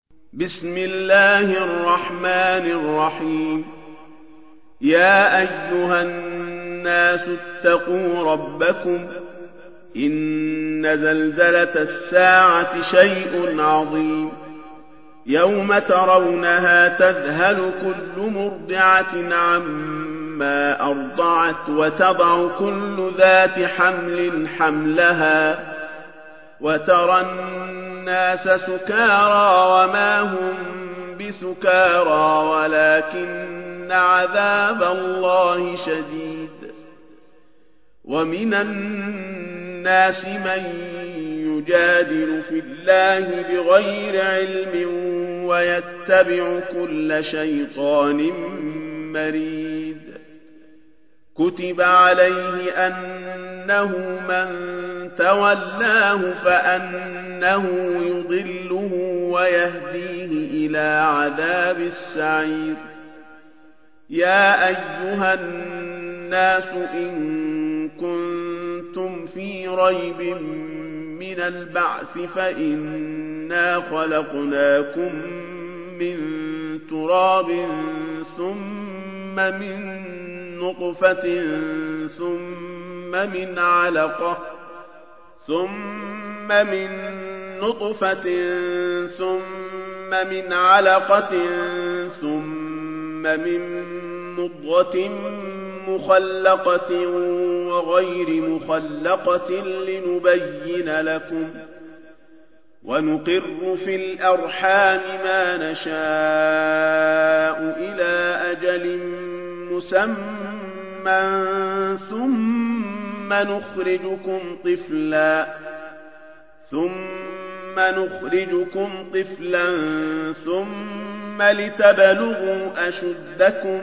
بسم الله الرحمن الرحيم. يا أيها الناس اتقوا ربكم إن زلزلة الساعة شيء عظيم يوم ترونها تذهل كل مرضعة عما أرضعت وتضع كل ذات حمل حملها وترى الناس سكارى وما هم بسكارى ولكن عذاب الله شديد. ومن الناس من يجادل في الله بغير علم ويتبع كل شيطان مريد. كتب عليه أنه من تولاه فأنه يضله ويهديه إلى عذاب السعير. يا أيها الناس إن كنتم في ريب من البعث فإنا خلقناكم من تراب ثم من نطفة ثم من علقة ثم من مضغة مخلقة وغير مخلقة لنبين لكم ونقر في الأرحام ما نشاء إلى أجل مسمى ثم نخرجكم طفلا ثم لتبلغوا أشدكم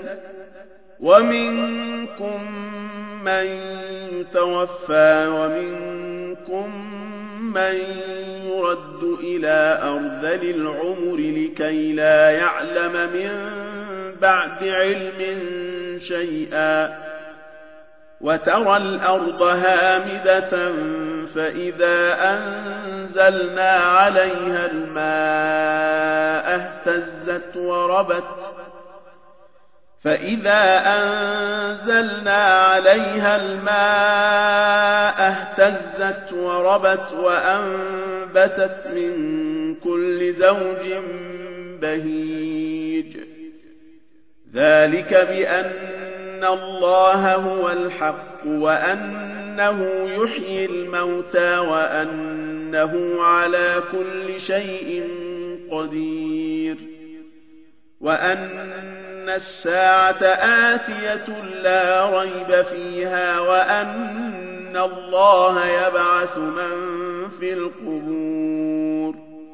ومنكم من يتوفى ومنكم من يرد إلى أرذل العمر لكي لا يعلم من بعد علم شيئا. وترى الأرض هامدة فإذا أنزلنا عليها الماء اهتزت وربت وأنبتت من كل زوج بهيج. ذلك بأن الله هو الحق وأنه يحيي الموتى وأنه على كل شيء قدير وأن الساعة آتية لا ريب فيها وأن الله يبعث من في القبور.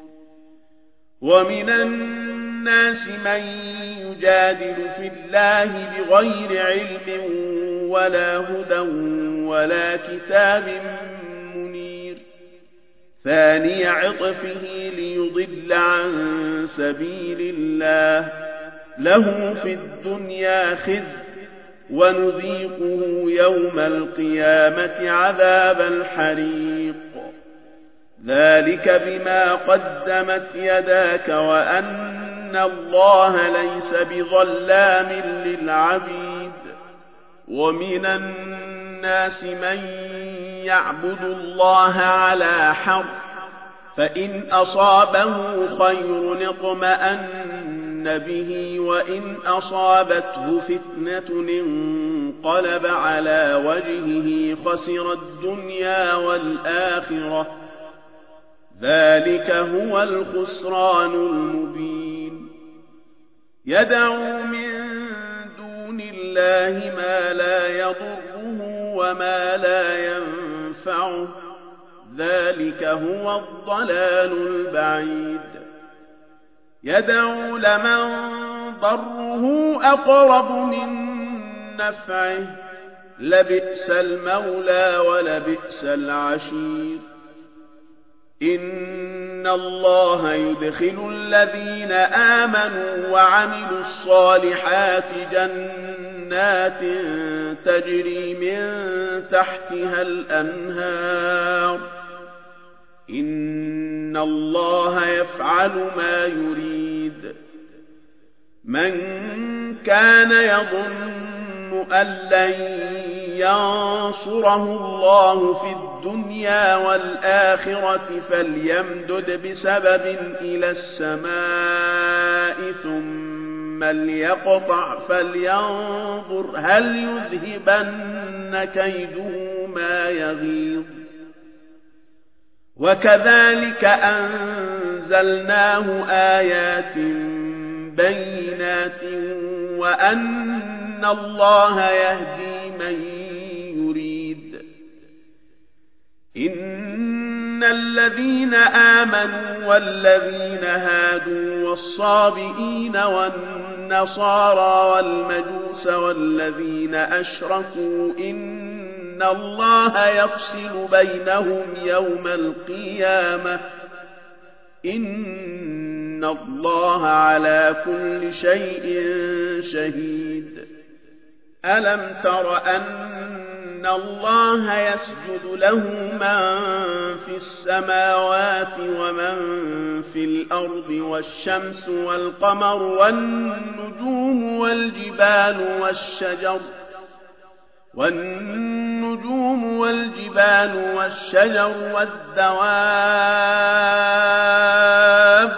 ومن الناس من يجادل في الله بغير علم ولا هدى ولا كتاب منير. ثاني عطفه ليضل عن سبيل الله له في الدنيا خزي ونذيقه يوم القيامة عذاب الحريق. ذلك بما قدمت يداك وأن الله ليس بظلام للعبيد. ومن الناس من يعبد الله على حرف فإن أصابه خير اطمأن به وإن أصابته فتنة انقلب على وجهه خسر الدنيا والآخرة. ذلك هو الخسران المبين. يدعو من دون الله ما لا يضره وما لا ينفعه. ذلك هو الضلال البعيد. يدعو لمن ضره أقرب من نفعه لبئس المولى ولبئس العشير. إن الله يدخل الذين آمنوا وعملوا الصالحات جنات تجري من تحتها الأنهار إن إن الله يفعل ما يريد من كان يظن أن لن ينصره الله في الدنيا والآخرة فليمدد بسبب إلى السماء ثم ليقطع فلينظر هل يذهبن كيده ما يغيظ وكذلك أنزلناه آيات بينات وأن الله يهدي من يريد إن الذين آمنوا والذين هادوا والصابئين والنصارى والمجوس والذين أشركوا إن الله يفصل بينهم يوم القيامة إن الله على كل شيء شهيد ألم تر أن الله يسجد له من في السماوات ومن في الأرض والشمس والقمر والنجوم والجبال والشجر والدواب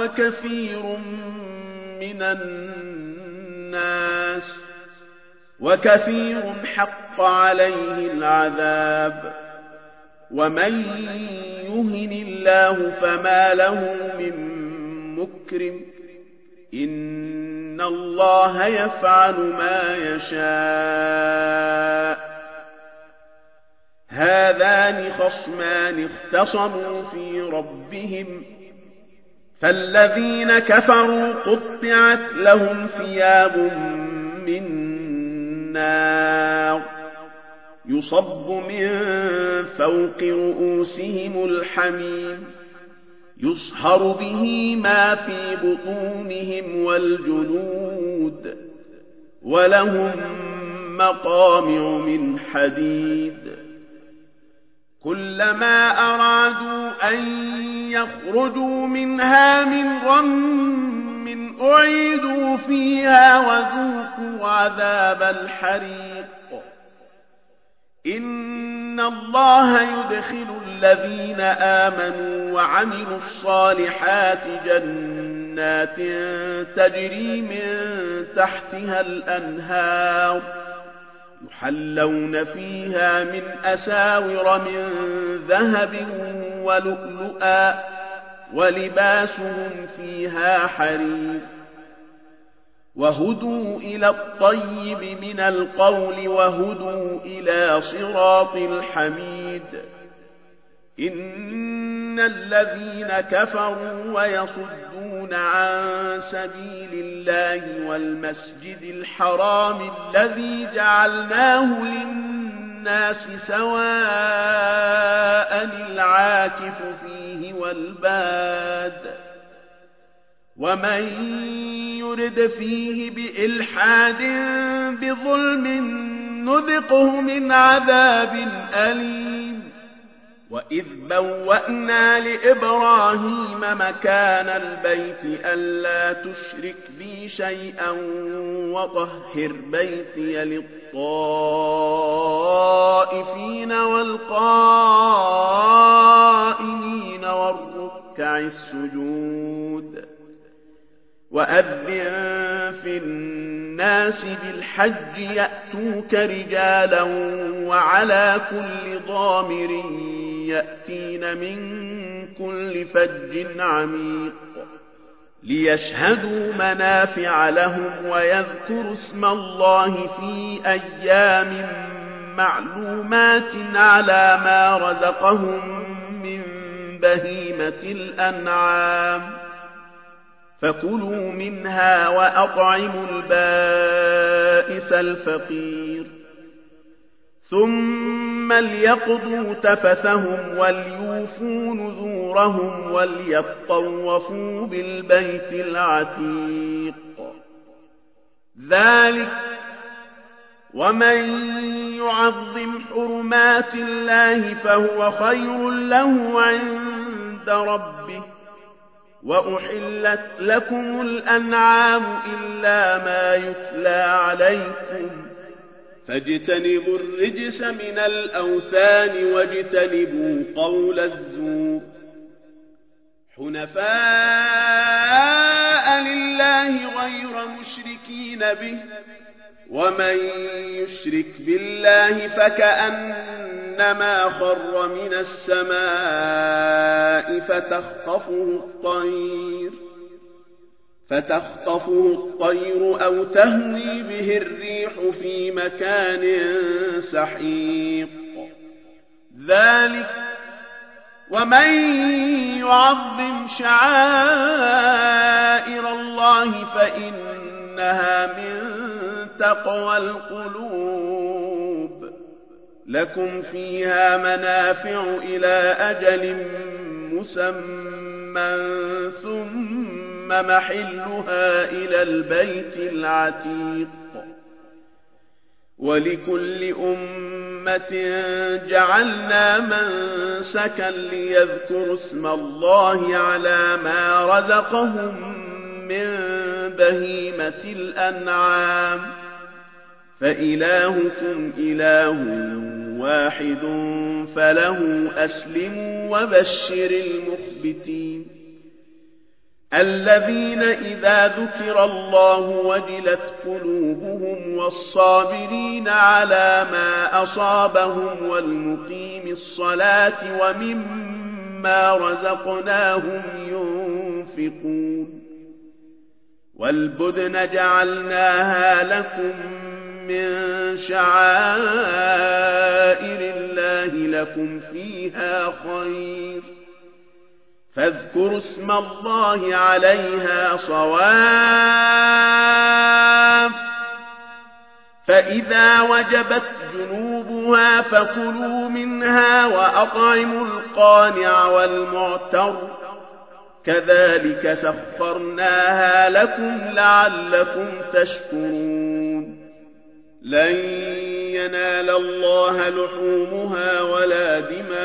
وكثير حق عليه العذاب ومن يهن الله فما له من مكرم إن الله يفعل ما يشاء هذان خصمان اختصموا في ربهم فالذين كفروا قطعت لهم ثياب من نار يصب من فوق رؤوسهم الحميم يصهر به ما في بطونهم والجلود ولهم مقامع من حديد كلما أرادوا أن يخرجوا منها من غم أعيدوا فيها وذوقوا عذاب الحريق إن الله يدخل الذين آمنوا وعملوا الصالحات جنات تجري من تحتها الأنهار يحلون فيها من أساور من ذهب ولؤلؤا ولباسهم فيها حرير وهدوا إلى الطيب من القول وهدوا إلى صراط الحميد إن الذين كفروا ويصدون عن سبيل الله والمسجد الحرام الذي جعلناه للناس سواء العاكف فيه والباد ومن يرد فيه بإلحاد بظلم نذقه من عذاب أليم وإذ بوأنا لإبراهيم مكان البيت ألا تشرك بي شيئا وطهر بيتي للطائفين والقائمين والركع السجود وأذن في الناس بالحج يأتوك رجالا وعلى كل ضامر يأتين من كل فج عميق ليشهدوا منافع لهم ويذكروا اسم الله في أيام معلومات على ما رزقهم من بهيمة الأنعام فكلوا منها وأطعموا البائس الفقير ثم ليقضوا تفثهم وليوفوا نذورهم وليطوفوا بالبيت العتيق ذلك ومن يعظم حرمات الله فهو خير له عند عند ربه وأحلت لكم الأنعام إلا ما يتلى عليكم فاجتنبوا الرجس من الأوثان واجتنبوا قول الزور حنفاء لله غير مشركين به ومن يشرك بالله فكأنما خر من السماء فتخطفه الطير أو تهوي به الريح في مكان سحيق ذلك ومن يعظم شعائر الله فإنها من تقوى القلوب لكم فيها منافع إلى أجل مسمى ثم محلها إلى البيت العتيق ولكل أمة جعلنا منسكا ليذكروا اسم الله على ما رزقهم من بهيمة الأنعام فإلهكم إله واحد فله أسلموا وبشر المخبتين الذين إذا ذكر الله وجلت قلوبهم والصابرين على ما أصابهم والمقيم الصلاة ومما رزقناهم ينفقون والبدن جعلناها لكم من شعائر الله لكم فيها خير فاذكروا اسم الله عليها صواف فإذا وجبت جنوبها فكلوا منها وأطعموا القانع والمعتر كذلك سخرناها لكم لعلكم تشكرون لن ينال الله لحومها ولا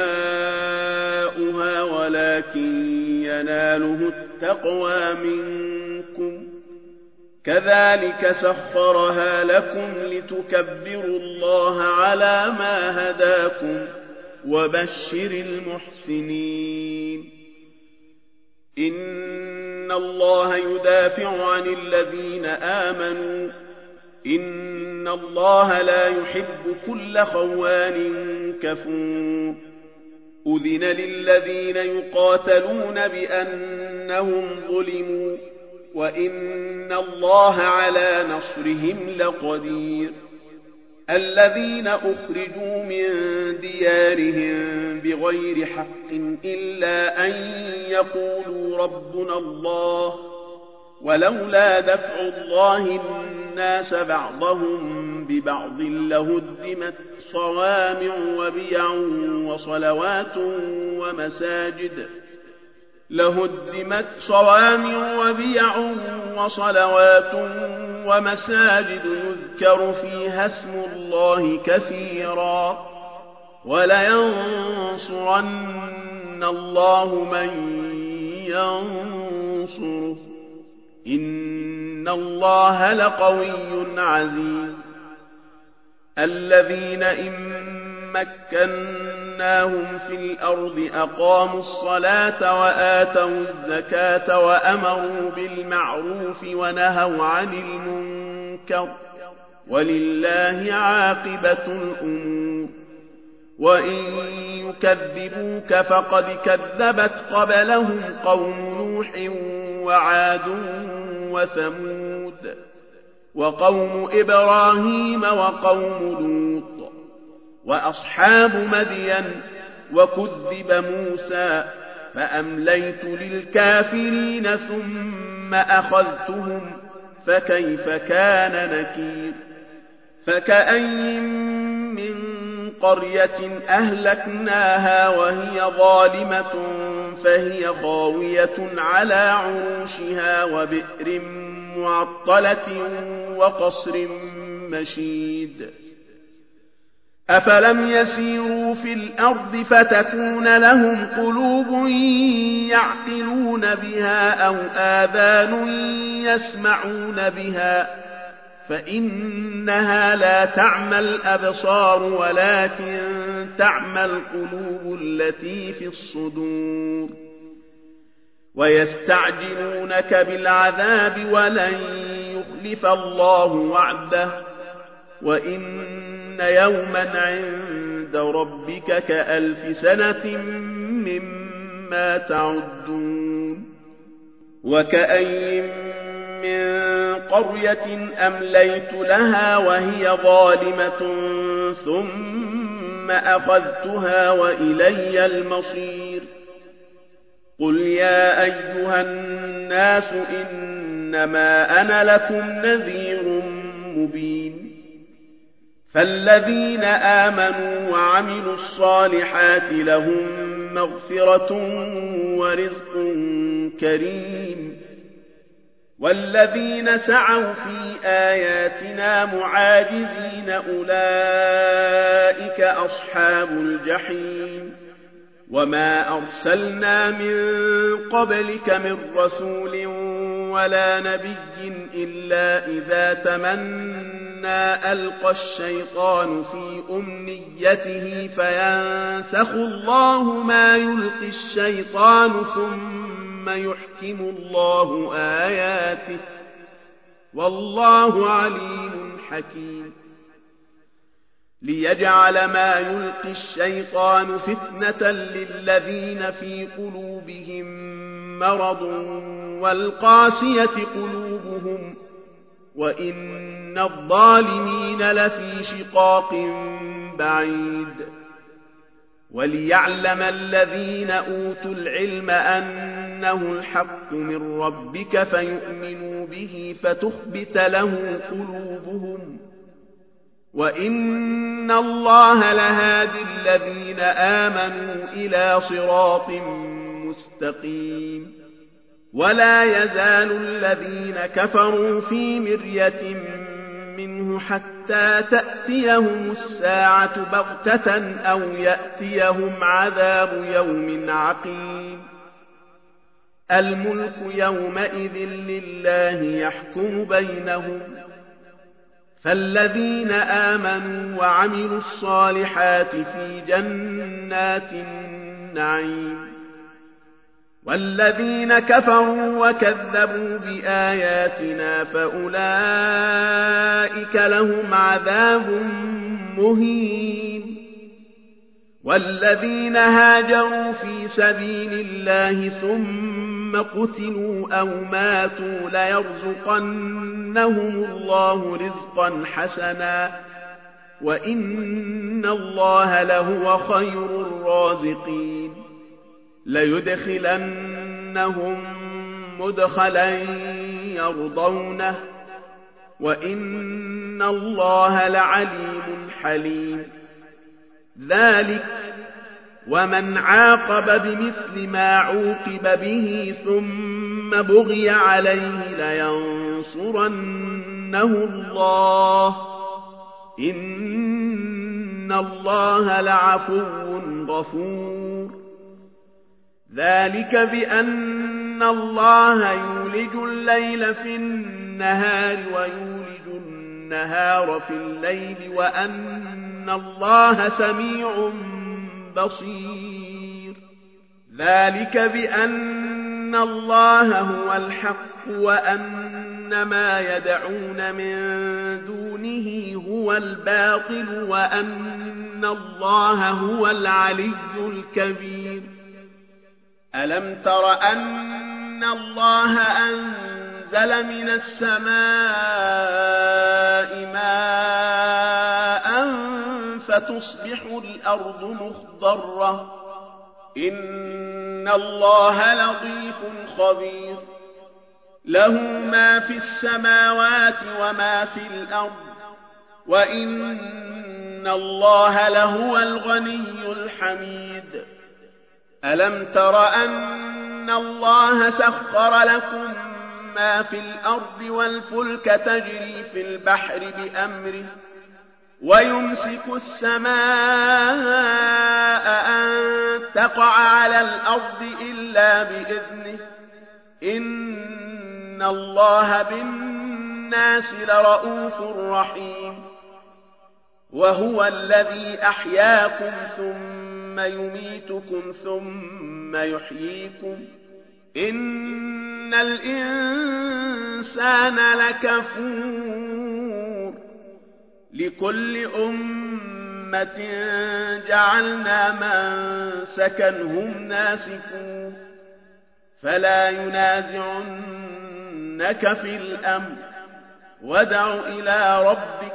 دماؤها ولكن يناله التقوى منكم كذلك سخرها لكم لتكبروا الله على ما هداكم وبشر المحسنين إن الله يدافع عن الذين آمنوا إن الله لا يحب كل خوان كفور أذن للذين يقاتلون بأنهم ظلموا وإن الله على نصرهم لقدير الذين أخرجوا من ديارهم بغير حق إلا أن يقولوا ربنا الله ولولا دفع الله الناس بعضهم ببعض لهدمت صوامع وبيع وصلوات ومساجد يذكر فيها اسم الله كثيرا ولينصرن الله من ينصره إن الله لقوي عزيز الذين إن مكناهم في الأرض أقاموا الصلاة وآتوا الزكاة وأمروا بالمعروف ونهوا عن المنكر ولله عاقبة الأمور وإن يكذبوك فقد كذبت قبلهم قوم نوح وعاد وثمود وقوم إبراهيم وقوم لوط وأصحاب مدين وكذب موسى فأمليت للكافرين ثم أخذتهم فكيف كان نكير فكأين من قرية أهلكناها وهي ظالمة فهي خاوية على عروشها وبئر معطلة وقصر مشيد أفلم يسيروا في الأرض فتكون لهم قلوب يعقلون بها أو آذان يسمعون بها فإنها لا تعمى الأبصار ولكن تعمى القلوب التي في الصدور ويستعجلونك بالعذاب ولن يخلف الله وعده وإن يوما عند ربك كألف سنة مما تعدون وكأي من قرية أمليت لها وهي ظالمة ثم أخذتها وإلي المصير قل يا أيها الناس إنما أنا لكم نذير مبين فالذين آمنوا وعملوا الصالحات لهم مغفرة ورزق كريم والذين سعوا في آياتنا معاجزين أولئك أصحاب الجحيم وما أرسلنا من قبلك من رسول ولا نبي إلا إذا تمنى ألقى الشيطان في أمنيته فينسخ الله ما يلقي الشيطان ثم يحكم الله آياته والله عليم حكيم ليجعل ما يلقي الشيطان فتنة للذين في قلوبهم مرض والقاسية قلوبهم وإن الظالمين لفي شقاق بعيد وليعلم الذين أوتوا العلم أنه الحق من ربك فيؤمنوا به فتخبت له قلوبهم وإن الله لهادي الذين آمنوا إلى صراط مستقيم ولا يزال الذين كفروا في مرية منه حتى تأتيهم الساعة بغتة أو يأتيهم عذاب يوم عقيم الملك يومئذ لله يحكم بينهم فالذين آمنوا وعملوا الصالحات في جنات النعيم والذين كفروا وكذبوا بآياتنا فأولئك لهم عذاب مهين والذين هاجروا في سبيل الله ثم قتلوا أو ماتوا ليرزقنهم الله رزقا حسنا وإن الله لهو خير الرازقين ليدخلنهم مدخلا يرضونه وإن الله لعليم حليم ذلك ومن عاقب بمثل ما عوقب به ثم بغي عليه لينصرنه الله إن الله لعفو غفور ذلك بأن الله يولج الليل في النهار ويولج النهار في الليل وأن الله سميع بصير ذلك بأن الله هو الحق وأن ما يدعون من دونه هو الباطل وأن الله هو العلي الكبير ألم تر أن الله أنزل من السماء ماء فتصبح الأرض مخضرة إن الله لطيف خبير له ما في السماوات وما في الأرض وإن الله لهو الغني الحميد ألم تر أن الله سخر لكم ما في الأرض والفلك تجري في البحر بأمره ويمسك السماء أن تقع على الأرض إلا بإذنه إن الله بالناس لرءوف رحيم وهو الذي أحياكم ثم يميتكم ثم يحييكم إن الإنسان لكفور لكل أمة جعلنا منسكا هم ناسكوه فلا ينازعنك في الأمر وادع إلى ربك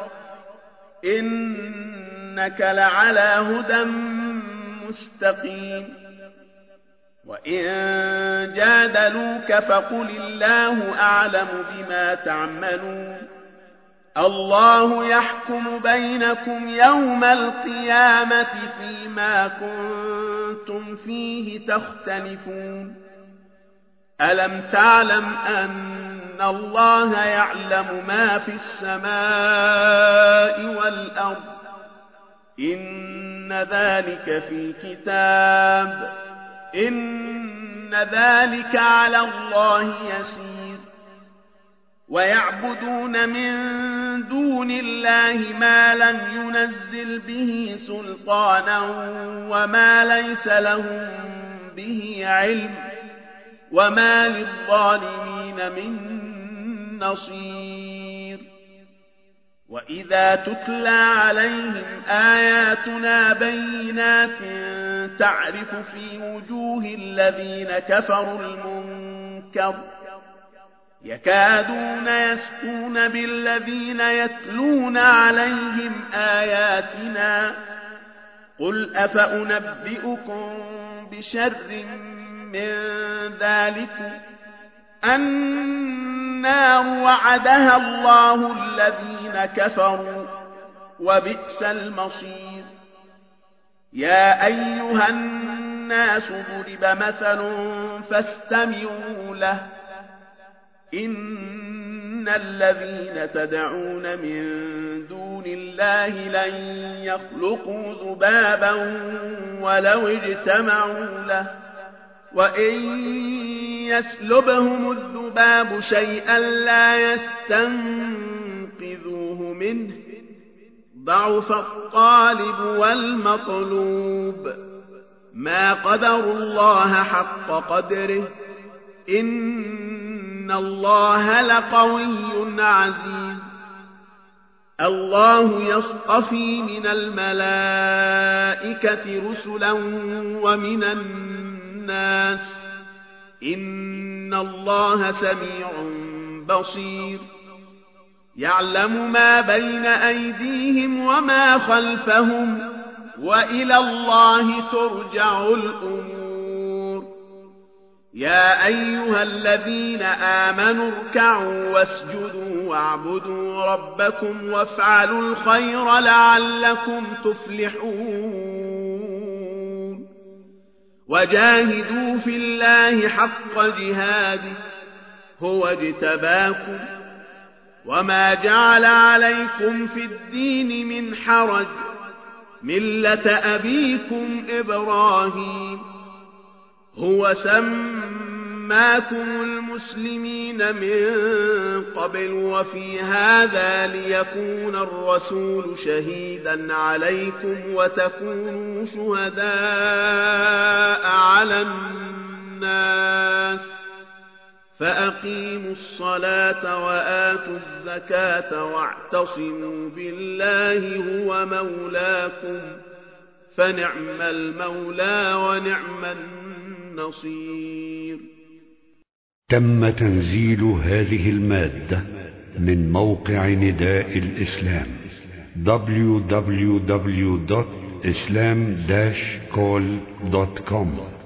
إنك لعلى هدى مستقيم وإن جادلوك فقل الله أعلم بما تعملون الله يحكم بينكم يوم القيامة فيما كنتم فيه تختلفون ألم تعلم أن الله يعلم ما في السماء والأرض إن ذلك في كتاب إن ذلك على الله يسير ويعبدون من دون الله ما لم ينزل به سلطانا وما ليس لهم به علم وما للظالمين من نصير وإذا تتلى عليهم آياتنا بينات تعرف في وجوه الذين كفروا المنكر يكادون يسقون بالذين يتلون عليهم آياتنا قل أفأنبئكم بشر من ذلك النار وعدها الله الذين كفروا وبئس المصير يا أيها الناس ضرب مثل فاستمعوا له إن الذين تدعون من دون الله لن يخلقوا ذبابا ولو اجتمعوا له وإن يسلبهم الذباب شيئا لا يستنقذوه منه ضعف الطالب والمطلوب ما قدروا الله حق قدره إن الله لقوي عزيز الله يصطفي من الملائكة رسلا ومن الناس إن الله سميع بصير يعلم ما بين أيديهم وما خلفهم وإلى الله ترجع الأمور يا أيها الذين آمنوا اركعوا واسجدوا واعبدوا ربكم وافعلوا الخير لعلكم تفلحون وجاهدوا في الله حق جهاده هو اجتباكم وما جعل عليكم في الدين من حرج ملة أبيكم إبراهيم هو سماكم المسلمين من قبل وفي هذا ليكون الرسول شهيدا عليكم وتكونوا شهداء على الناس فأقيموا الصلاة وآتوا الزكاة واعتصموا بالله هو مولاكم فنعم المولى ونعم النصير. تم تنزيل هذه المادة من موقع نداء الإسلام www.islam-call.com